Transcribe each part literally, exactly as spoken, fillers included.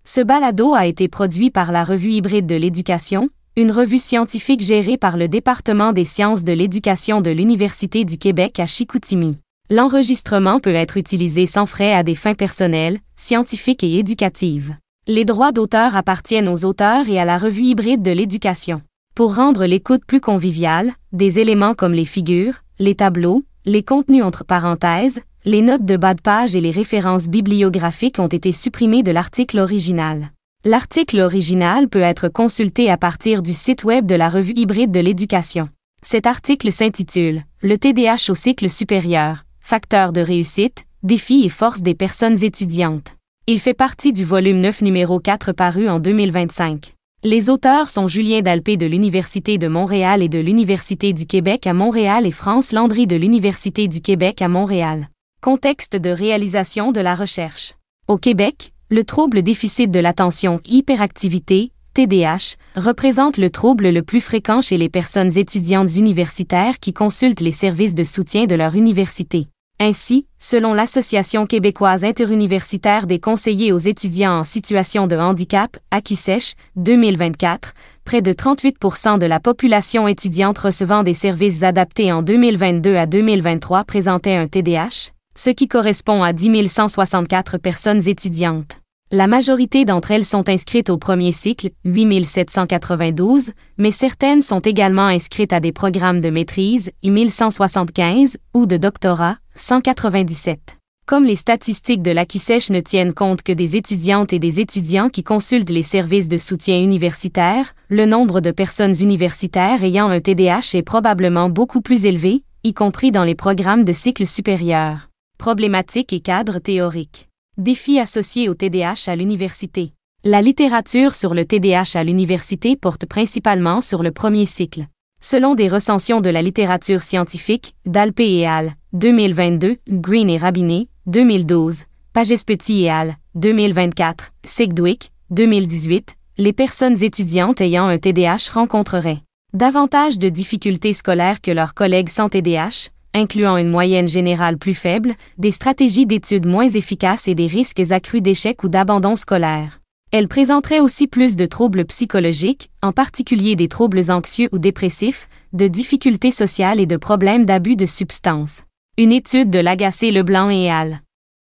Ce balado a été produit par la Revue hybride de l'éducation, une revue scientifique gérée par le département des sciences de l'éducation de l'Université du Québec à Chicoutimi. L'enregistrement peut être utilisé sans frais à des fins personnelles, scientifiques et éducatives. Les droits d'auteur appartiennent aux auteurs et à la Revue hybride de l'éducation. Pour rendre l'écoute plus conviviale, des éléments comme les figures, les tableaux, les contenus entre parenthèses, les notes de bas de page et les références bibliographiques ont été supprimés de l'article original. L'article original peut être consulté à partir du site web de la Revue hybride de l'éducation. Cet article s'intitule « Le T D A H au cycle supérieur, facteurs de réussite, défis et forces des personnes étudiantes ». Il fait partie du volume neuf numéro quatre paru en deux mille vingt-cinq. Les auteurs sont Julien Dalpé de l'Université de Montréal et de l'Université du Québec à Montréal et France Landry de l'Université du Québec à Montréal. Contexte de réalisation de la recherche. Au Québec, le trouble déficit de l'attention hyperactivité, T D A H, représente le trouble le plus fréquent chez les personnes étudiantes universitaires qui consultent les services de soutien de leur université. Ainsi, selon l'Association québécoise interuniversitaire des conseillers aux étudiants en situation de handicap, AQUISECH, deux mille vingt-quatre, près de trente-huit pour cent de la population étudiante recevant des services adaptés en deux mille vingt-deux à deux mille vingt-trois présentait un T D A H, ce qui correspond à dix mille cent soixante-quatre personnes étudiantes. La majorité d'entre elles sont inscrites au premier cycle, huit mille sept cent quatre-vingt-douze, mais certaines sont également inscrites à des programmes de maîtrise, mille cent soixante-quinze, ou de doctorat, cent quatre-vingt-dix-sept. Comme les statistiques de l'AQUISECH ne tiennent compte que des étudiantes et des étudiants qui consultent les services de soutien universitaire, le nombre de personnes universitaires ayant un T D A H est probablement beaucoup plus élevé, y compris dans les programmes de cycle supérieur. Problématiques et cadres théoriques. Défis associés au T D A H à l'université. La littérature sur le T D A H à l'université porte principalement sur le premier cycle. Selon des recensions de la littérature scientifique, Dalpé et al., deux mille vingt-deux, Green et Rabinet, deux mille douze, Pages-Petit et al., deux mille vingt-quatre, Sedgwick, deux mille dix-huit, les personnes étudiantes ayant un T D A H rencontreraient davantage de difficultés scolaires que leurs collègues sans T D A H, incluant une moyenne générale plus faible, des stratégies d'études moins efficaces et des risques accrus d'échec ou d'abandon scolaire. Elles présenteraient aussi plus de troubles psychologiques, en particulier des troubles anxieux ou dépressifs, de difficultés sociales et de problèmes d'abus de substances. Une étude de Lagacé-Leblanc et al.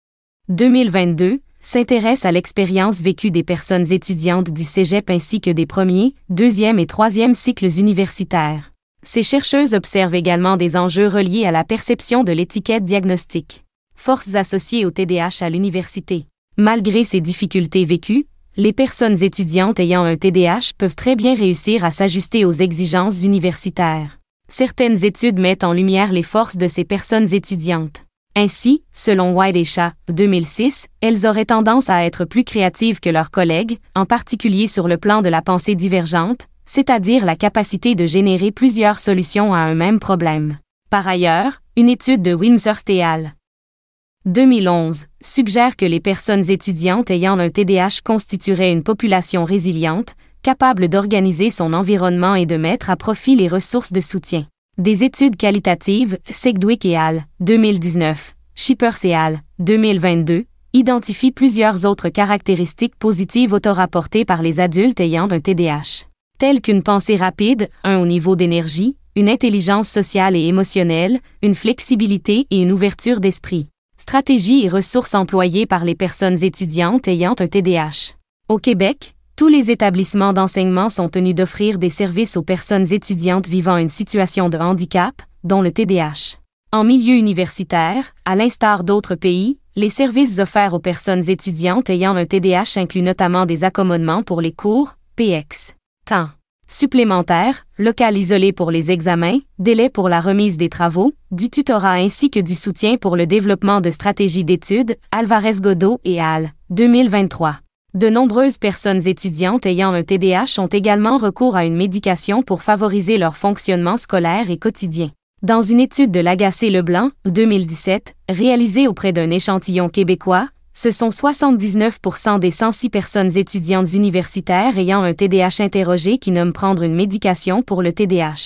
deux mille vingt-deux s'intéresse à l'expérience vécue des personnes étudiantes du cégep ainsi que des premiers, deuxième et troisième cycles universitaires. Ces chercheuses observent également des enjeux reliés à la perception de l'étiquette diagnostique. Forces associées au T D A H à l'université. Malgré ces difficultés vécues, les personnes étudiantes ayant un T D A H peuvent très bien réussir à s'ajuster aux exigences universitaires. Certaines études mettent en lumière les forces de ces personnes étudiantes. Ainsi, selon White et Shah, deux mille six, elles auraient tendance à être plus créatives que leurs collègues, en particulier sur le plan de la pensée divergente, c'est-à-dire la capacité de générer plusieurs solutions à un même problème. Par ailleurs, une étude de Wimshurst et al. deux mille onze suggère que les personnes étudiantes ayant un T D A H constitueraient une population résiliente, capable d'organiser son environnement et de mettre à profit les ressources de soutien. Des études qualitatives, Sedgwick et al., deux mille dix-neuf, Shippers et al., deux mille vingt-deux, identifient plusieurs autres caractéristiques positives autorapportées par les adultes ayant un T D A H. Telles qu'une pensée rapide, un haut niveau d'énergie, une intelligence sociale et émotionnelle, une flexibilité et une ouverture d'esprit. Stratégies et ressources employées par les personnes étudiantes ayant un T D A H. Au Québec, tous les établissements d'enseignement sont tenus d'offrir des services aux personnes étudiantes vivant une situation de handicap, dont le T D A H. En milieu universitaire, à l'instar d'autres pays, les services offerts aux personnes étudiantes ayant un T D A H incluent notamment des accommodements pour les cours, P X. Temps supplémentaire, local isolé pour les examens, délai pour la remise des travaux, du tutorat ainsi que du soutien pour le développement de stratégies d'études, Alvarez-Godot et al., deux mille vingt-trois. De nombreuses personnes étudiantes ayant un T D A H ont également recours à une médication pour favoriser leur fonctionnement scolaire et quotidien. Dans une étude de Lagacé-Leblanc, deux mille dix-sept, réalisée auprès d'un échantillon québécois, ce sont soixante-dix-neuf pour cent des cent six personnes étudiantes universitaires ayant un T D A H interrogées qui nomment prendre une médication pour le T D A H.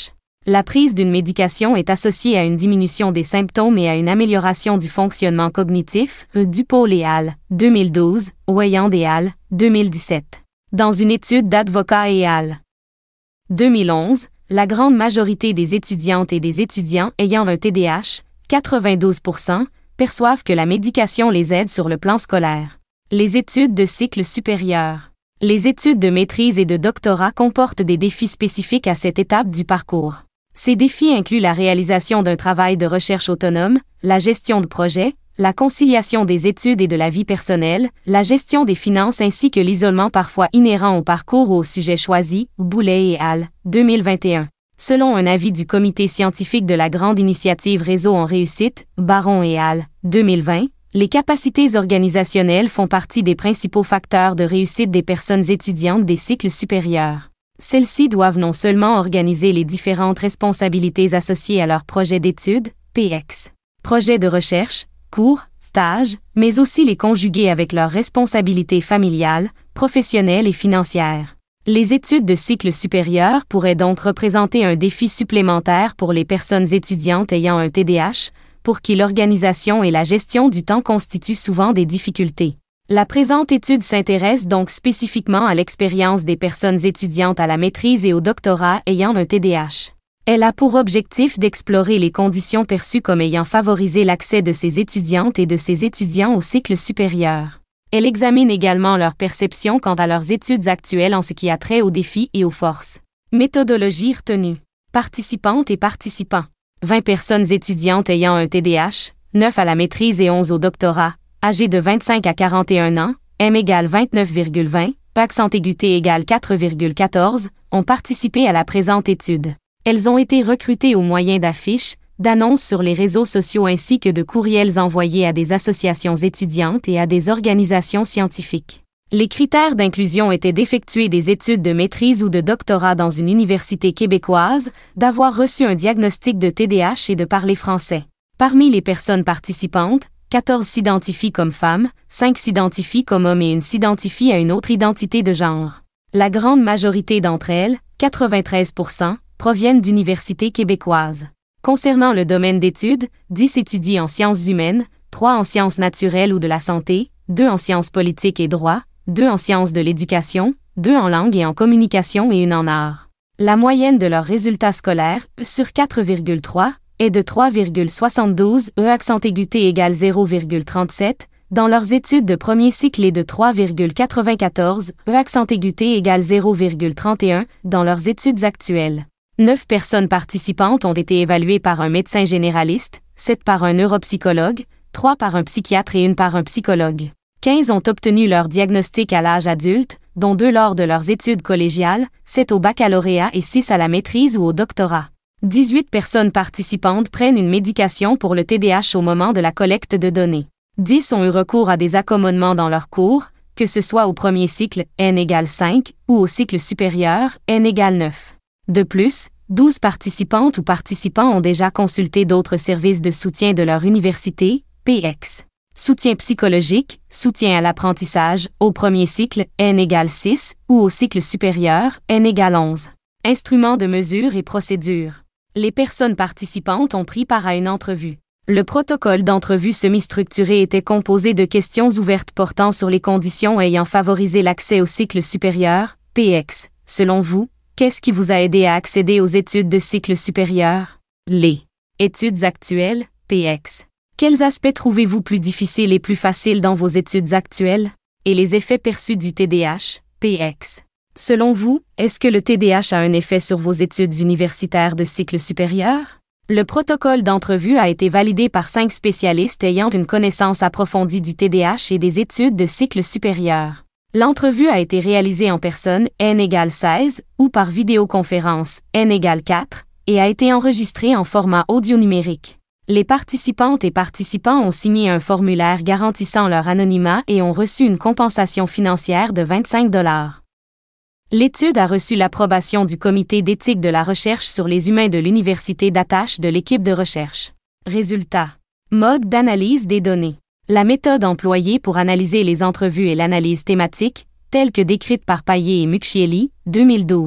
La prise d'une médication est associée à une diminution des symptômes et à une amélioration du fonctionnement cognitif, Dupol et al. deux mille douze, Weyand et al. deux mille dix-sept. Dans une étude d'Advocat et al. deux mille onze, la grande majorité des étudiantes et des étudiants ayant un T D A H, quatre-vingt-douze pour cent, perçoivent que la médication les aide sur le plan scolaire. Les études de cycle supérieur. Les études de maîtrise et de doctorat comportent des défis spécifiques à cette étape du parcours. Ces défis incluent la réalisation d'un travail de recherche autonome, la gestion de projets, la conciliation des études et de la vie personnelle, la gestion des finances ainsi que l'isolement parfois inhérent au parcours ou au sujet choisi, Boulet et al. deux mille vingt et un. Selon un avis du comité scientifique de la Grande Initiative Réseau en réussite, Baron et al. deux mille vingt, les capacités organisationnelles font partie des principaux facteurs de réussite des personnes étudiantes des cycles supérieurs. Celles-ci doivent non seulement organiser les différentes responsabilités associées à leur projet d'études, P X, projet de recherche, cours, stages, mais aussi les conjuguer avec leurs responsabilités familiales, professionnelles et financières. Les études de cycle supérieur pourraient donc représenter un défi supplémentaire pour les personnes étudiantes ayant un T D A H, pour qui l'organisation et la gestion du temps constituent souvent des difficultés. La présente étude s'intéresse donc spécifiquement à l'expérience des personnes étudiantes à la maîtrise et au doctorat ayant un T D A H. Elle a pour objectif d'explorer les conditions perçues comme ayant favorisé l'accès de ces étudiantes et de ces étudiants au cycle supérieur. Elle examine également leur perception quant à leurs études actuelles en ce qui a trait aux défis et aux forces. Méthodologie retenue. Participantes et participants. vingt personnes étudiantes ayant un T D A H, neuf à la maîtrise et onze au doctorat, âgées de vingt-cinq à quarante et un ans, M égale vingt-neuf virgule vingt, accent aigu égale quatre virgule quatorze, ont participé à la présente étude. Elles ont été recrutées au moyen d'affiches, d'annonces sur les réseaux sociaux ainsi que de courriels envoyés à des associations étudiantes et à des organisations scientifiques. Les critères d'inclusion étaient d'effectuer des études de maîtrise ou de doctorat dans une université québécoise, d'avoir reçu un diagnostic de T D A H et de parler français. Parmi les personnes participantes, quatorze s'identifient comme femmes, cinq s'identifient comme hommes et une s'identifie à une autre identité de genre. La grande majorité d'entre elles, quatre-vingt-treize pour cent, proviennent d'universités québécoises. Concernant le domaine d'études, dix étudient en sciences humaines, trois en sciences naturelles ou de la santé, deux en sciences politiques et droit, deux en sciences de l'éducation, deux en langue et en communication et une en art. La moyenne de leurs résultats scolaires, sur quatre virgule trois, est de trois virgule soixante-douze, E accent aigu égale zéro virgule trente-sept, dans leurs études de premier cycle et de trois virgule quatre-vingt-quatorze, E accent aigu égale zéro virgule trente et un, dans leurs études actuelles. Neuf personnes participantes ont été évaluées par un médecin généraliste, sept par un neuropsychologue, trois par un psychiatre et une par un psychologue. quinze ont obtenu leur diagnostic à l'âge adulte, dont deux lors de leurs études collégiales, sept au baccalauréat et six à la maîtrise ou au doctorat. dix-huit personnes participantes prennent une médication pour le T D A H au moment de la collecte de données. dix ont eu recours à des accommodements dans leurs cours, que ce soit au premier cycle, N égale cinq, ou au cycle supérieur, N égale neuf. De plus, douze participantes ou participants ont déjà consulté d'autres services de soutien de leur université, P X. Soutien psychologique, soutien à l'apprentissage, au premier cycle, N égale six, ou au cycle supérieur, N égale onze. Instruments de mesure et procédures. Les personnes participantes ont pris part à une entrevue. Le protocole d'entrevue semi-structuré était composé de questions ouvertes portant sur les conditions ayant favorisé l'accès au cycle supérieur, P X. Selon vous, qu'est-ce qui vous a aidé à accéder aux études de cycle supérieur? Les études actuelles, P X. Quels aspects trouvez-vous plus difficiles et plus faciles dans vos études actuelles? Et les effets perçus du T D A H, P X. Selon vous, est-ce que le T D A H a un effet sur vos études universitaires de cycle supérieur? Le protocole d'entrevue a été validé par cinq spécialistes ayant une connaissance approfondie du T D A H et des études de cycle supérieur. L'entrevue a été réalisée en personne, N égale seize, ou par vidéoconférence, N égale quatre, et a été enregistrée en format audio numérique. Les participantes et participants ont signé un formulaire garantissant leur anonymat et ont reçu une compensation financière de vingt-cinq dollars. L'étude a reçu l'approbation du Comité d'éthique de la recherche sur les humains de l'Université d'attache de l'équipe de recherche. Résultat. Mode d'analyse des données. La méthode employée pour analyser les entrevues et l'analyse thématique, telle que décrite par Payet et Mucchielli, deux mille douze.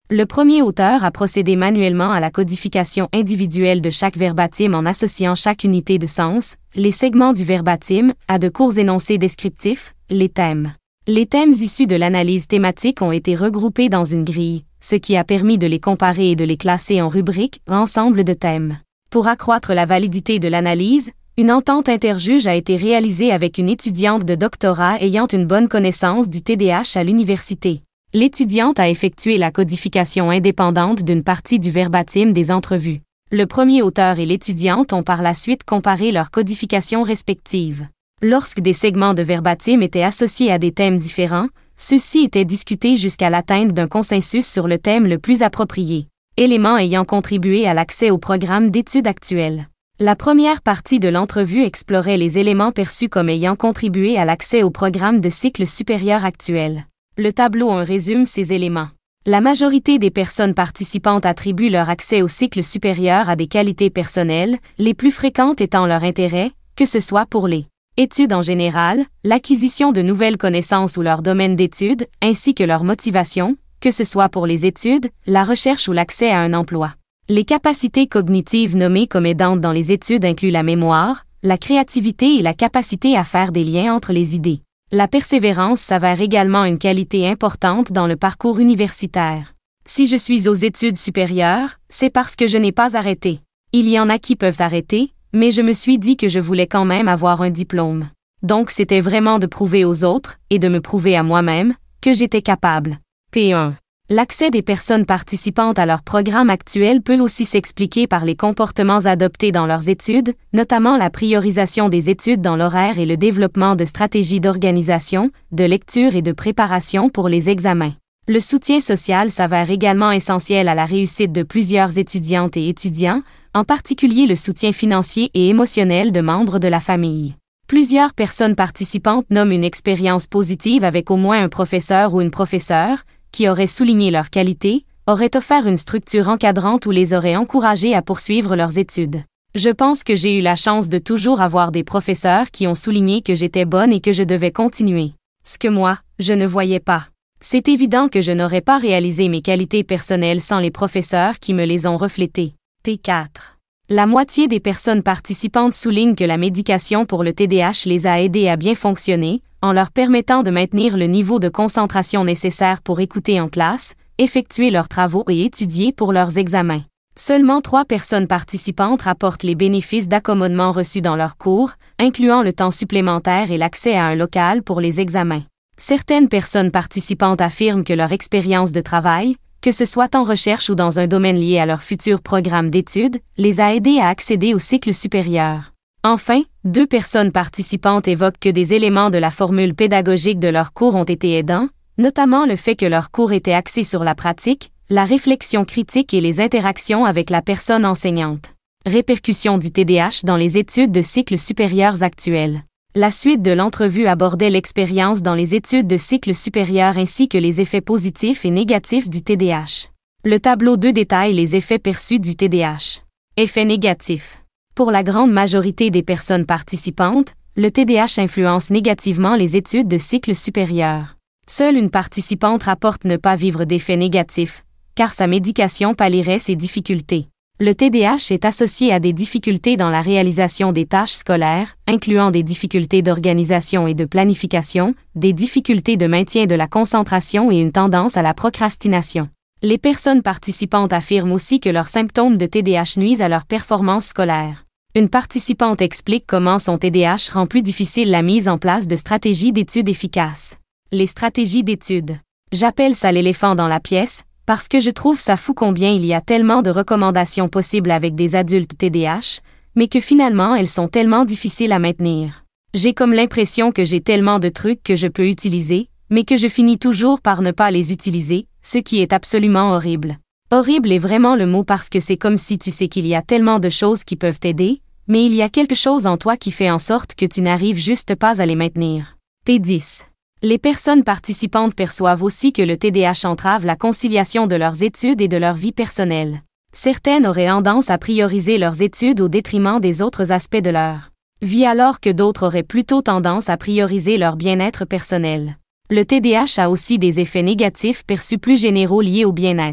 Le premier auteur a procédé manuellement à la codification individuelle de chaque verbatim en associant chaque unité de sens, les segments du verbatim, à de courts énoncés descriptifs, les thèmes. Les thèmes issus de l'analyse thématique ont été regroupés dans une grille, ce qui a permis de les comparer et de les classer en rubriques, ensemble de thèmes. Pour accroître la validité de l'analyse, une entente interjuge a été réalisée avec une étudiante de doctorat ayant une bonne connaissance du T D A H à l'université. L'étudiante a effectué la codification indépendante d'une partie du verbatim des entrevues. Le premier auteur et l'étudiante ont par la suite comparé leurs codifications respectives. Lorsque des segments de verbatim étaient associés à des thèmes différents, ceux-ci étaient discutés jusqu'à l'atteinte d'un consensus sur le thème le plus approprié, élément ayant contribué à l'accès au programme d'études actuel. La première partie de l'entrevue explorait les éléments perçus comme ayant contribué à l'accès au programme de cycle supérieur actuel. Le tableau un résume ces éléments. La majorité des personnes participantes attribuent leur accès au cycle supérieur à des qualités personnelles, les plus fréquentes étant leur intérêt, que ce soit pour les études en général, l'acquisition de nouvelles connaissances ou leur domaine d'études, ainsi que leur motivation, que ce soit pour les études, la recherche ou l'accès à un emploi. Les capacités cognitives nommées comme aidantes dans les études incluent la mémoire, la créativité et la capacité à faire des liens entre les idées. La persévérance s'avère également une qualité importante dans le parcours universitaire. Si je suis aux études supérieures, c'est parce que je n'ai pas arrêté. Il y en a qui peuvent arrêter, mais je me suis dit que je voulais quand même avoir un diplôme. Donc c'était vraiment de prouver aux autres, et de me prouver à moi-même, que j'étais capable. P un. L'accès des personnes participantes à leur programme actuel peut aussi s'expliquer par les comportements adoptés dans leurs études, notamment la priorisation des études dans l'horaire et le développement de stratégies d'organisation, de lecture et de préparation pour les examens. Le soutien social s'avère également essentiel à la réussite de plusieurs étudiantes et étudiants, en particulier le soutien financier et émotionnel de membres de la famille. Plusieurs personnes participantes nomment une expérience positive avec au moins un professeur ou une professeure, qui auraient souligné leurs qualités, auraient offert une structure encadrante ou les auraient encouragés à poursuivre leurs études. Je pense que j'ai eu la chance de toujours avoir des professeurs qui ont souligné que j'étais bonne et que je devais continuer. Ce que moi, je ne voyais pas. C'est évident que je n'aurais pas réalisé mes qualités personnelles sans les professeurs qui me les ont reflétées. P quatre. La moitié des personnes participantes soulignent que la médication pour le T D A H les a aidés à bien fonctionner, en leur permettant de maintenir le niveau de concentration nécessaire pour écouter en classe, effectuer leurs travaux et étudier pour leurs examens. Seulement trois personnes participantes rapportent les bénéfices d'accommodement reçus dans leurs cours, incluant le temps supplémentaire et l'accès à un local pour les examens. Certaines personnes participantes affirment que leur expérience de travail, que ce soit en recherche ou dans un domaine lié à leur futur programme d'études, les a aidés à accéder au cycle supérieur. Enfin, deux personnes participantes évoquent que des éléments de la formule pédagogique de leurs cours ont été aidants, notamment le fait que leurs cours étaient axés sur la pratique, la réflexion critique et les interactions avec la personne enseignante. Répercussions du T D A H dans les études de cycles supérieurs actuels. La suite de l'entrevue abordait l'expérience dans les études de cycle supérieur ainsi que les effets positifs et négatifs du T D A H. Le tableau deux détaille les effets perçus du T D A H. Effets négatifs. Pour la grande majorité des personnes participantes, le T D A H influence négativement les études de cycle supérieur. Seule une participante rapporte ne pas vivre d'effets négatifs, car sa médication pallierait ses difficultés. Le T D A H est associé à des difficultés dans la réalisation des tâches scolaires, incluant des difficultés d'organisation et de planification, des difficultés de maintien de la concentration et une tendance à la procrastination. Les personnes participantes affirment aussi que leurs symptômes de T D A H nuisent à leur performance scolaire. Une participante explique comment son T D A H rend plus difficile la mise en place de stratégies d'études efficaces. Les stratégies d'études. J'appelle ça l'éléphant dans la pièce, parce que je trouve ça fou combien il y a tellement de recommandations possibles avec des adultes T D A H, mais que finalement elles sont tellement difficiles à maintenir. J'ai comme l'impression que j'ai tellement de trucs que je peux utiliser, mais que je finis toujours par ne pas les utiliser, ce qui est absolument horrible. Horrible est vraiment le mot parce que c'est comme si tu sais qu'il y a tellement de choses qui peuvent t'aider, mais il y a quelque chose en toi qui fait en sorte que tu n'arrives juste pas à les maintenir. P dix. Les personnes participantes perçoivent aussi que le T D A H entrave la conciliation de leurs études et de leur vie personnelle. Certaines auraient tendance à prioriser leurs études au détriment des autres aspects de leur vie alors que d'autres auraient plutôt tendance à prioriser leur bien-être personnel. Le T D A H a aussi des effets négatifs perçus plus généraux liés au bien-être.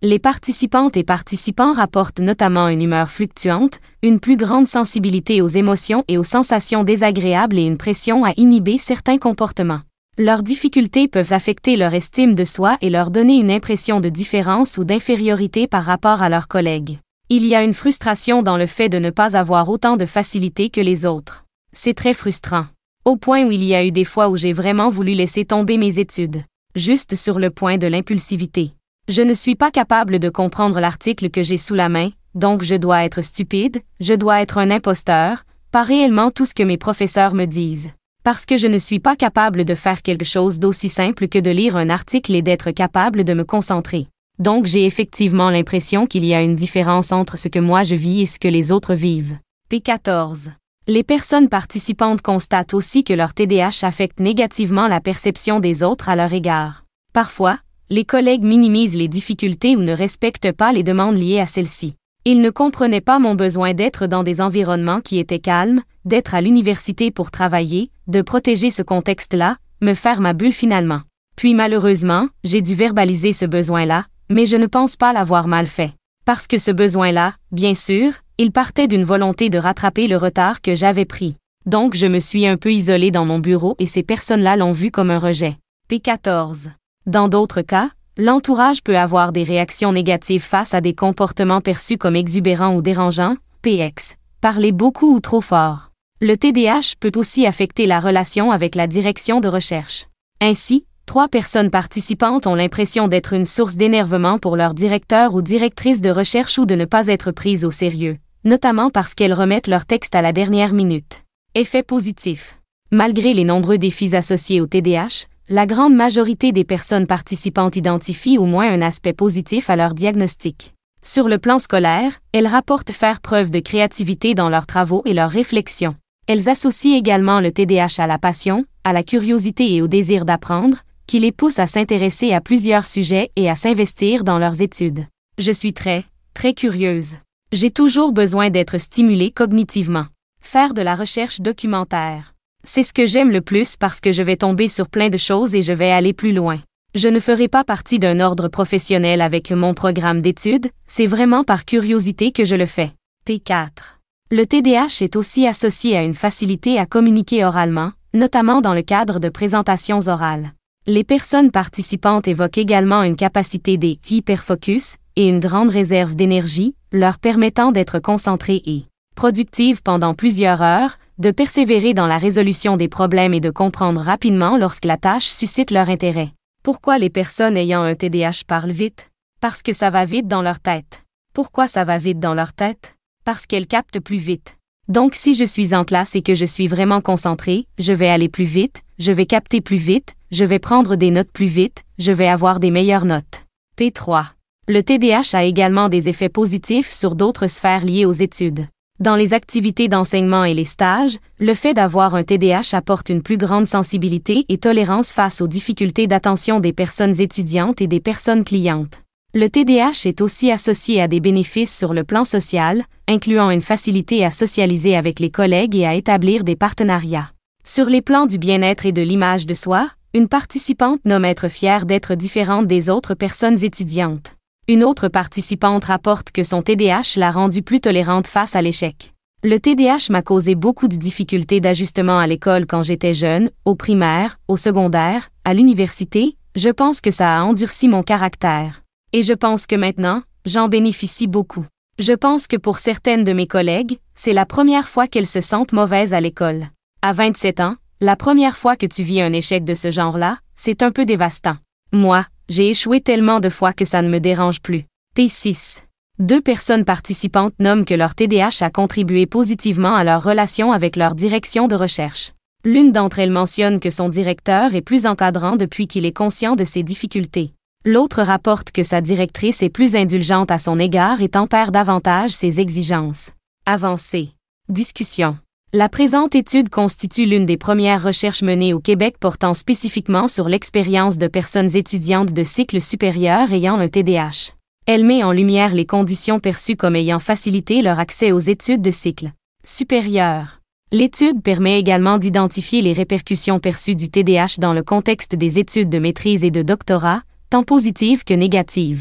Les participantes et participants rapportent notamment une humeur fluctuante, une plus grande sensibilité aux émotions et aux sensations désagréables et une pression à inhiber certains comportements. Leurs difficultés peuvent affecter leur estime de soi et leur donner une impression de différence ou d'infériorité par rapport à leurs collègues. Il y a une frustration dans le fait de ne pas avoir autant de facilité que les autres. C'est très frustrant. Au point où il y a eu des fois où j'ai vraiment voulu laisser tomber mes études. Juste sur le point de l'impulsivité. Je ne suis pas capable de comprendre l'article que j'ai sous la main, donc je dois être stupide, je dois être un imposteur, pas réellement tout ce que mes professeurs me disent. Parce que je ne suis pas capable de faire quelque chose d'aussi simple que de lire un article et d'être capable de me concentrer. Donc j'ai effectivement l'impression qu'il y a une différence entre ce que moi je vis et ce que les autres vivent. P quatorze. Les personnes participantes constatent aussi que leur T D A H affecte négativement la perception des autres à leur égard. Parfois, les collègues minimisent les difficultés ou ne respectent pas les demandes liées à celles-ci. Ils ne comprenaient pas mon besoin d'être dans des environnements qui étaient calmes, d'être à l'université pour travailler, de protéger ce contexte-là, me faire ma bulle finalement. Puis malheureusement, j'ai dû verbaliser ce besoin-là, mais je ne pense pas l'avoir mal fait. Parce que ce besoin-là, bien sûr, il partait d'une volonté de rattraper le retard que j'avais pris. Donc je me suis un peu isolée dans mon bureau et ces personnes-là l'ont vu comme un rejet. P quatorze. Dans d'autres cas, l'entourage peut avoir des réactions négatives face à des comportements perçus comme exubérants ou dérangeants, P X. Parler beaucoup ou trop fort. Le T D A H peut aussi affecter la relation avec la direction de recherche. Ainsi, trois personnes participantes ont l'impression d'être une source d'énervement pour leur directeur ou directrice de recherche ou de ne pas être prises au sérieux, notamment parce qu'elles remettent leur texte à la dernière minute. Effet positif. Malgré les nombreux défis associés au T D A H, la grande majorité des personnes participantes identifient au moins un aspect positif à leur diagnostic. Sur le plan scolaire, elles rapportent faire preuve de créativité dans leurs travaux et leurs réflexions. Elles associent également le T D A H à la passion, à la curiosité et au désir d'apprendre, qui les pousse à s'intéresser à plusieurs sujets et à s'investir dans leurs études. Je suis très, très curieuse. J'ai toujours besoin d'être stimulée cognitivement. Faire de la recherche documentaire. C'est ce que j'aime le plus parce que je vais tomber sur plein de choses et je vais aller plus loin. Je ne ferai pas partie d'un ordre professionnel avec mon programme d'études, c'est vraiment par curiosité que je le fais. P quatre. Le T D A H est aussi associé à une facilité à communiquer oralement, notamment dans le cadre de présentations orales. Les personnes participantes évoquent également une capacité d'hyperfocus et une grande réserve d'énergie, leur permettant d'être concentrées et productives pendant plusieurs heures, de persévérer dans la résolution des problèmes et de comprendre rapidement lorsque la tâche suscite leur intérêt. Pourquoi les personnes ayant un T D A H parlent vite? Parce que ça va vite dans leur tête. Pourquoi ça va vite dans leur tête? Parce qu'elles captent plus vite. Donc si je suis en classe et que je suis vraiment concentrée, je vais aller plus vite, je vais capter plus vite, je vais prendre des notes plus vite, je vais avoir des meilleures notes. P trois. Le T D A H a également des effets positifs sur d'autres sphères liées aux études. Dans les activités d'enseignement et les stages, le fait d'avoir un T D A H apporte une plus grande sensibilité et tolérance face aux difficultés d'attention des personnes étudiantes et des personnes clientes. Le T D A H est aussi associé à des bénéfices sur le plan social, incluant une facilité à socialiser avec les collègues et à établir des partenariats. Sur les plans du bien-être et de l'image de soi, une participante nomme être fière d'être différente des autres personnes étudiantes. Une autre participante rapporte que son T D A H l'a rendue plus tolérante face à l'échec. Le T D A H m'a causé beaucoup de difficultés d'ajustement à l'école quand j'étais jeune, au primaire, au secondaire, à l'université, je pense que ça a endurci mon caractère. Et je pense que maintenant, j'en bénéficie beaucoup. Je pense que pour certaines de mes collègues, c'est la première fois qu'elles se sentent mauvaises à l'école. À vingt-sept ans, la première fois que tu vis un échec de ce genre-là, c'est un peu dévastant. Moi, j'ai échoué tellement de fois que ça ne me dérange plus. P six. Deux personnes participantes nomment que leur T D A H a contribué positivement à leur relation avec leur direction de recherche. L'une d'entre elles mentionne que son directeur est plus encadrant depuis qu'il est conscient de ses difficultés. L'autre rapporte que sa directrice est plus indulgente à son égard et tempère davantage ses exigences. Avancée. Discussion. La présente étude constitue l'une des premières recherches menées au Québec portant spécifiquement sur l'expérience de personnes étudiantes de cycle supérieur ayant un T D A H. Elle met en lumière les conditions perçues comme ayant facilité leur accès aux études de cycle supérieur. L'étude permet également d'identifier les répercussions perçues du T D A H dans le contexte des études de maîtrise et de doctorat, tant positives que négatives.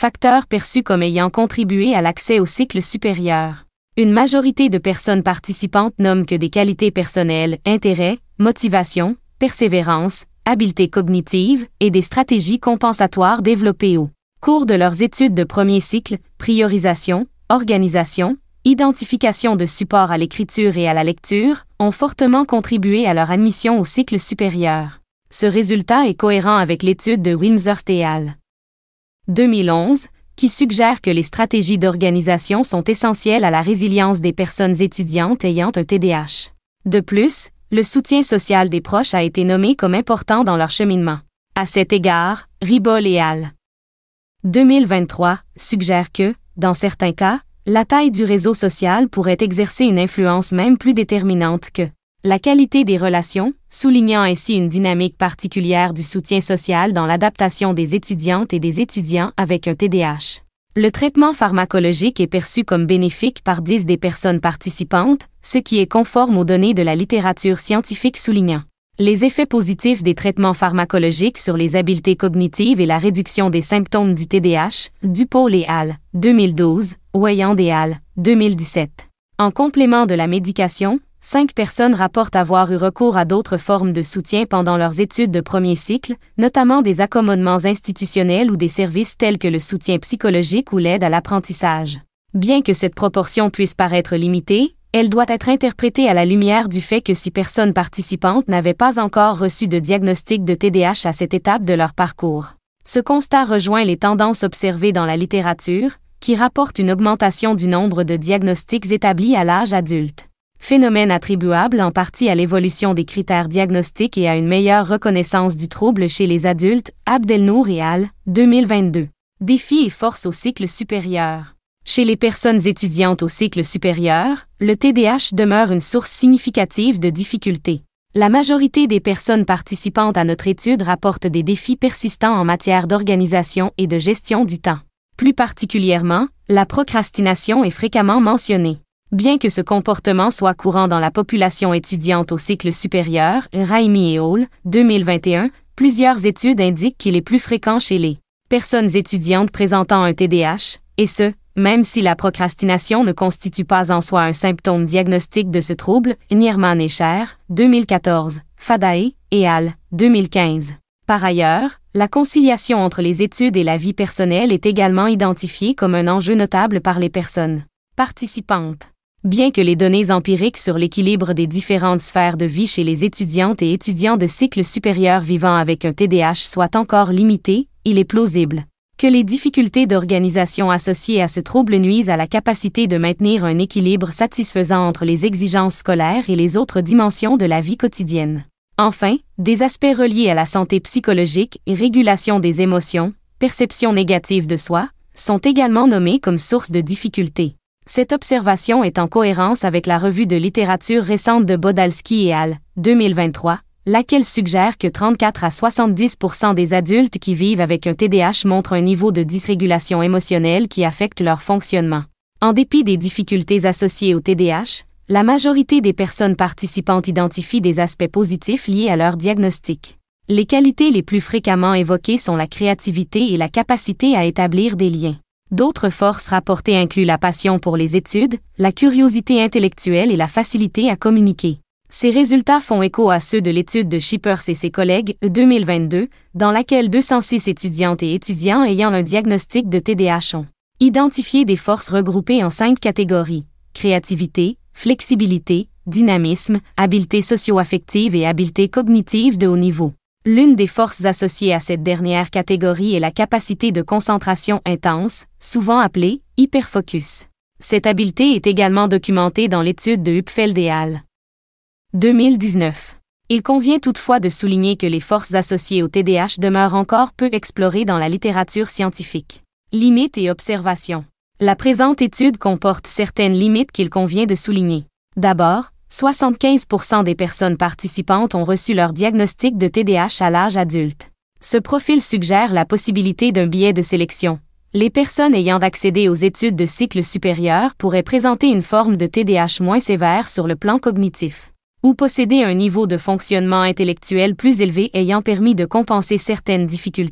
facteur perçu comme ayant contribué à l'accès au cycle supérieur. Une majorité de personnes participantes nomment que des qualités personnelles, intérêts, motivation, persévérance, habiletés cognitives et des stratégies compensatoires développées au cours de leurs études de premier cycle, priorisation, organisation, identification de support à l'écriture et à la lecture, ont fortement contribué à leur admission au cycle supérieur. Ce résultat est cohérent avec l'étude de Wimshurst et al. deux mille onze, qui suggère que les stratégies d'organisation sont essentielles à la résilience des personnes étudiantes ayant un T D A H. De plus, le soutien social des proches a été nommé comme important dans leur cheminement. À cet égard, Ribol et al. deux mille vingt-trois suggère que, dans certains cas, la taille du réseau social pourrait exercer une influence même plus déterminante que la qualité des relations, soulignant ainsi une dynamique particulière du soutien social dans l'adaptation des étudiantes et des étudiants avec un T D A H. Le traitement pharmacologique est perçu comme bénéfique par dix des personnes participantes, ce qui est conforme aux données de la littérature scientifique soulignant les effets positifs des traitements pharmacologiques sur les habiletés cognitives et la réduction des symptômes du T D A H, Dupol et al. deux mille douze, Weyand et al. deux mille dix-sept. En complément de la médication, cinq personnes rapportent avoir eu recours à d'autres formes de soutien pendant leurs études de premier cycle, notamment des accommodements institutionnels ou des services tels que le soutien psychologique ou l'aide à l'apprentissage. Bien que cette proportion puisse paraître limitée, elle doit être interprétée à la lumière du fait que six personnes participantes n'avaient pas encore reçu de diagnostic de T D A H à cette étape de leur parcours. Ce constat rejoint les tendances observées dans la littérature, qui rapporte une augmentation du nombre de diagnostics établis à l'âge adulte. Phénomène attribuable en partie à l'évolution des critères diagnostiques et à une meilleure reconnaissance du trouble chez les adultes, Abdelnour et al. deux mille vingt-deux. Défis et forces au cycle supérieur. Chez les personnes étudiantes au cycle supérieur, le T D A H demeure une source significative de difficultés. La majorité des personnes participantes à notre étude rapportent des défis persistants en matière d'organisation et de gestion du temps. Plus particulièrement, la procrastination est fréquemment mentionnée. Bien que ce comportement soit courant dans la population étudiante au cycle supérieur, Raimi et al. deux mille vingt et un, plusieurs études indiquent qu'il est plus fréquent chez les personnes étudiantes présentant un T D A H, et ce, même si la procrastination ne constitue pas en soi un symptôme diagnostique de ce trouble, Nierman et Cher, deux mille quatorze, Fadae et al. deux mille quinze. Par ailleurs, la conciliation entre les études et la vie personnelle est également identifiée comme un enjeu notable par les personnes participantes. Bien que les données empiriques sur l'équilibre des différentes sphères de vie chez les étudiantes et étudiants de cycle supérieur vivant avec un T D A H soient encore limitées, il est plausible que les difficultés d'organisation associées à ce trouble nuisent à la capacité de maintenir un équilibre satisfaisant entre les exigences scolaires et les autres dimensions de la vie quotidienne. Enfin, des aspects reliés à la santé psychologique et régulation des émotions, perception négative de soi, sont également nommés comme source de difficultés. Cette observation est en cohérence avec la revue de littérature récente de Bodalski et al. deux mille vingt-trois, laquelle suggère que trente-quatre à soixante-dix pour cent des adultes qui vivent avec un T D A H montrent un niveau de dysrégulation émotionnelle qui affecte leur fonctionnement. En dépit des difficultés associées au T D A H, la majorité des personnes participantes identifient des aspects positifs liés à leur diagnostic. Les qualités les plus fréquemment évoquées sont la créativité et la capacité à établir des liens. D'autres forces rapportées incluent la passion pour les études, la curiosité intellectuelle et la facilité à communiquer. Ces résultats font écho à ceux de l'étude de Shippers et ses collègues deux mille vingt-deux, dans laquelle deux cent six étudiantes et étudiants ayant un diagnostic de T D A H ont identifié des forces regroupées en cinq catégories: créativité, flexibilité, dynamisme, habileté socio-affective et habileté cognitive de haut niveau. L'une des forces associées à cette dernière catégorie est la capacité de concentration intense, souvent appelée hyperfocus. Cette habileté est également documentée dans l'étude de Hupfeld et al. deux mille dix-neuf. Il convient toutefois de souligner que les forces associées au T D A H demeurent encore peu explorées dans la littérature scientifique. Limites et observations. La présente étude comporte certaines limites qu'il convient de souligner. D'abord, soixante-quinze pour cent des personnes participantes ont reçu leur diagnostic de T D A H à l'âge adulte. Ce profil suggère la possibilité d'un biais de sélection. Les personnes ayant accédé aux études de cycle supérieur pourraient présenter une forme de T D A H moins sévère sur le plan cognitif, ou posséder un niveau de fonctionnement intellectuel plus élevé ayant permis de compenser certaines difficultés,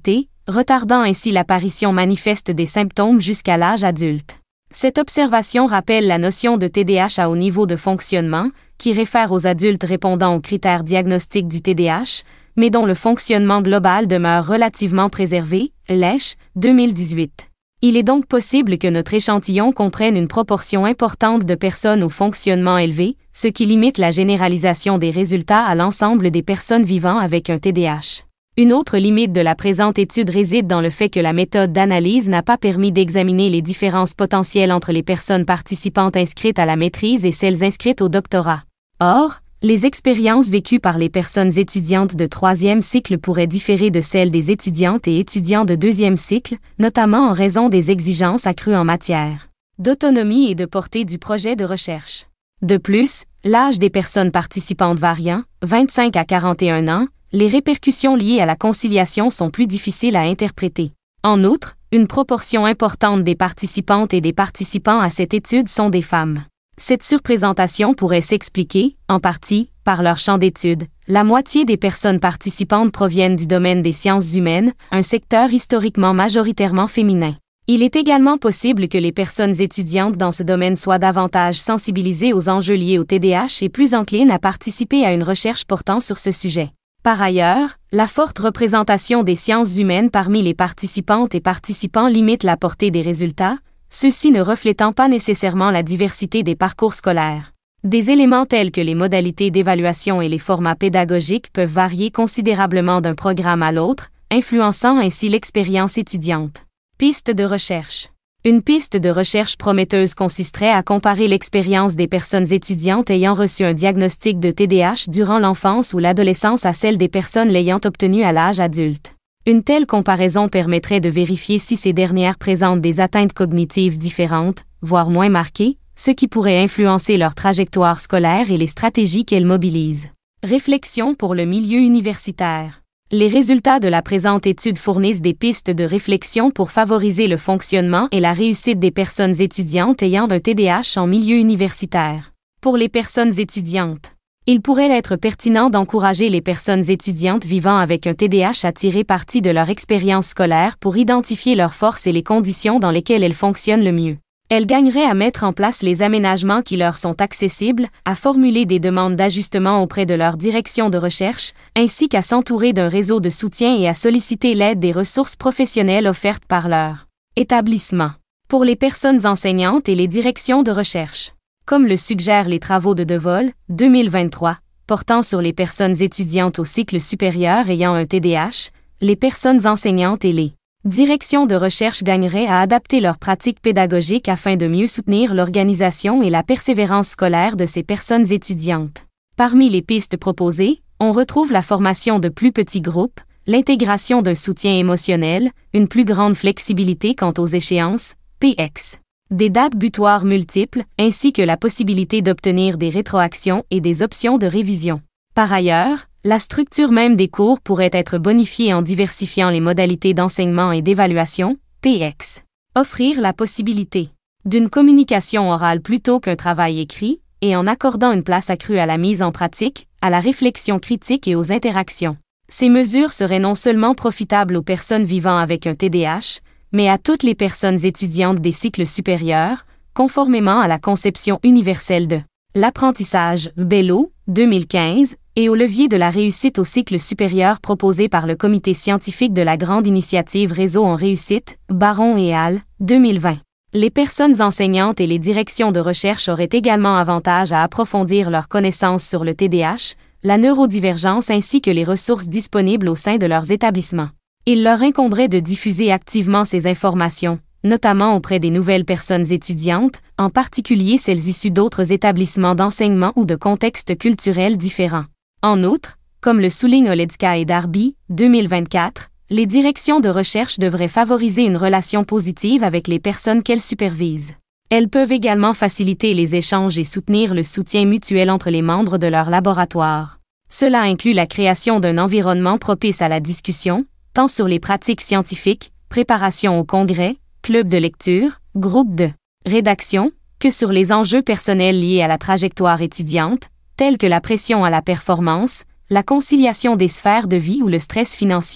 retardant ainsi l'apparition manifeste des symptômes jusqu'à l'âge adulte. Cette observation rappelle la notion de T D A H à haut niveau de fonctionnement, qui réfère aux adultes répondant aux critères diagnostiques du T D A H, mais dont le fonctionnement global demeure relativement préservé, Lesch, deux mille dix-huit. Il est donc possible que notre échantillon comprenne une proportion importante de personnes au fonctionnement élevé, ce qui limite la généralisation des résultats à l'ensemble des personnes vivant avec un T D A H. Une autre limite de la présente étude réside dans le fait que la méthode d'analyse n'a pas permis d'examiner les différences potentielles entre les personnes participantes inscrites à la maîtrise et celles inscrites au doctorat. Or, les expériences vécues par les personnes étudiantes de troisième cycle pourraient différer de celles des étudiantes et étudiants de deuxième cycle, notamment en raison des exigences accrues en matière d'autonomie et de portée du projet de recherche. De plus, l'âge des personnes participantes variant, vingt-cinq à quarante et un ans, les répercussions liées à la conciliation sont plus difficiles à interpréter. En outre, une proportion importante des participantes et des participants à cette étude sont des femmes. Cette surprésentation pourrait s'expliquer, en partie, par leur champ d'études. La moitié des personnes participantes proviennent du domaine des sciences humaines, un secteur historiquement majoritairement féminin. Il est également possible que les personnes étudiantes dans ce domaine soient davantage sensibilisées aux enjeux liés au T D A H et plus enclines à participer à une recherche portant sur ce sujet. Par ailleurs, la forte représentation des sciences humaines parmi les participantes et participants limite la portée des résultats, ceux-ci ne reflétant pas nécessairement la diversité des parcours scolaires. Des éléments tels que les modalités d'évaluation et les formats pédagogiques peuvent varier considérablement d'un programme à l'autre, influençant ainsi l'expérience étudiante. Piste de recherche. Une piste de recherche prometteuse consisterait à comparer l'expérience des personnes étudiantes ayant reçu un diagnostic de T D A H durant l'enfance ou l'adolescence à celle des personnes l'ayant obtenu à l'âge adulte. Une telle comparaison permettrait de vérifier si ces dernières présentent des atteintes cognitives différentes, voire moins marquées, ce qui pourrait influencer leur trajectoire scolaire et les stratégies qu'elles mobilisent. Réflexion pour le milieu universitaire. Les résultats de la présente étude fournissent des pistes de réflexion pour favoriser le fonctionnement et la réussite des personnes étudiantes ayant un T D A H en milieu universitaire. Pour les personnes étudiantes, il pourrait être pertinent d'encourager les personnes étudiantes vivant avec un T D A H à tirer parti de leur expérience scolaire pour identifier leurs forces et les conditions dans lesquelles elles fonctionnent le mieux. Elles gagneraient à mettre en place les aménagements qui leur sont accessibles, à formuler des demandes d'ajustement auprès de leur direction de recherche, ainsi qu'à s'entourer d'un réseau de soutien et à solliciter l'aide des ressources professionnelles offertes par leur établissement. Pour les personnes enseignantes et les directions de recherche. Comme le suggèrent les travaux de Devol, deux mille vingt-trois, portant sur les personnes étudiantes au cycle supérieur ayant un T D A H, les personnes enseignantes et les directions de recherche gagneraient à adapter leurs pratiques pédagogiques afin de mieux soutenir l'organisation et la persévérance scolaire de ces personnes étudiantes. Parmi les pistes proposées, on retrouve la formation de plus petits groupes, l'intégration d'un soutien émotionnel, une plus grande flexibilité quant aux échéances, P X, des dates butoirs multiples, ainsi que la possibilité d'obtenir des rétroactions et des options de révision. Par ailleurs, la structure même des cours pourrait être bonifiée en diversifiant les modalités d'enseignement et d'évaluation, P X. Offrir la possibilité d'une communication orale plutôt qu'un travail écrit, et en accordant une place accrue à la mise en pratique, à la réflexion critique et aux interactions. Ces mesures seraient non seulement profitables aux personnes vivant avec un T D A H, mais à toutes les personnes étudiantes des cycles supérieurs, conformément à la conception universelle de l'apprentissage, Bello, deux mille quinze, et au levier de la réussite au cycle supérieur proposé par le Comité scientifique de la Grande Initiative Réseau en réussite, Baron et al., deux mille vingt. Les personnes enseignantes et les directions de recherche auraient également avantage à approfondir leurs connaissances sur le T D A H, la neurodivergence ainsi que les ressources disponibles au sein de leurs établissements. Il leur incomberait de diffuser activement ces informations, notamment auprès des nouvelles personnes étudiantes, en particulier celles issues d'autres établissements d'enseignement ou de contextes culturels différents. En outre, comme le soulignent Oledska et Darby, deux mille vingt-quatre, les directions de recherche devraient favoriser une relation positive avec les personnes qu'elles supervisent. Elles peuvent également faciliter les échanges et soutenir le soutien mutuel entre les membres de leur laboratoire. Cela inclut la création d'un environnement propice à la discussion, tant sur les pratiques scientifiques, préparation au congrès, club de lecture, groupe de rédaction, que sur les enjeux personnels liés à la trajectoire étudiante, tels que la pression à la performance, la conciliation des sphères de vie ou le stress financier.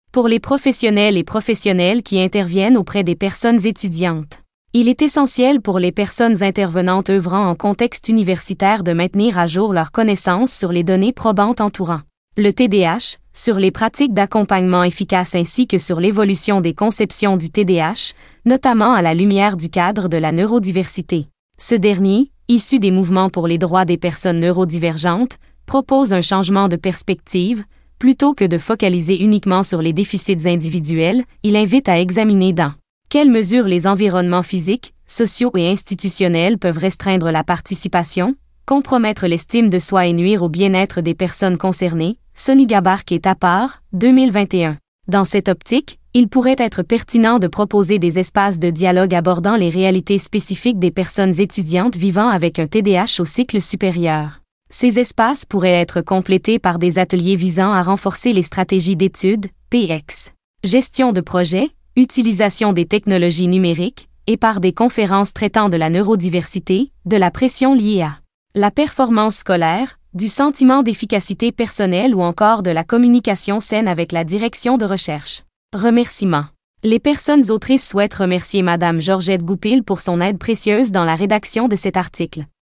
Pour les professionnels et professionnelles qui interviennent auprès des personnes étudiantes. Il est essentiel pour les personnes intervenantes œuvrant en contexte universitaire de maintenir à jour leurs connaissances sur les données probantes entourant le T D A H, sur les pratiques d'accompagnement efficaces ainsi que sur l'évolution des conceptions du T D A H, notamment à la lumière du cadre de la neurodiversité. Ce dernier, issu des mouvements pour les droits des personnes neurodivergentes, propose un changement de perspective. Plutôt que de focaliser uniquement sur les déficits individuels, il invite à examiner dans quelles mesures les environnements physiques, sociaux et institutionnels peuvent restreindre la participation, compromettre l'estime de soi et nuire au bien-être des personnes concernées. Sonny Gabarque et Tapar, deux mille vingt et un. Dans cette optique, il pourrait être pertinent de proposer des espaces de dialogue abordant les réalités spécifiques des personnes étudiantes vivant avec un T D A H au cycle supérieur. Ces espaces pourraient être complétés par des ateliers visant à renforcer les stratégies d'études, P X, gestion de projets, utilisation des technologies numériques, et par des conférences traitant de la neurodiversité, de la pression liée à la performance scolaire, du sentiment d'efficacité personnelle ou encore de la communication saine avec la direction de recherche. Remerciements. Les personnes autrices souhaitent remercier Madame Georgette Goupil pour son aide précieuse dans la rédaction de cet article.